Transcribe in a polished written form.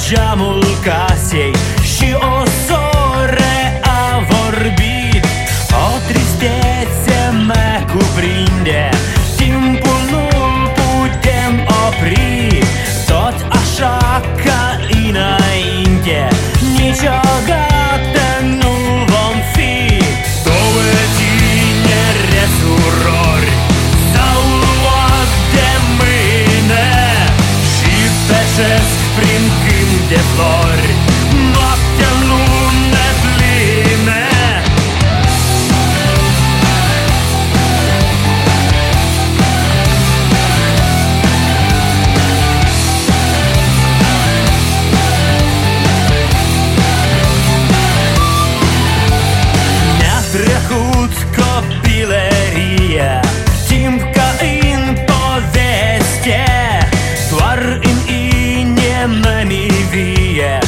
geamul casei și o sore a vorbit. O tristețe mă cuprinde, timpul nu-l putem opri. Tot așa ca înainte, niciodată nu vom fi. Două tinere surori s-au luat de mâine și pășesc prin câmp de flori, noaptea în lună plină. Ne-a trecut copilăria, timp ca în poveste, doar în inimă mi vie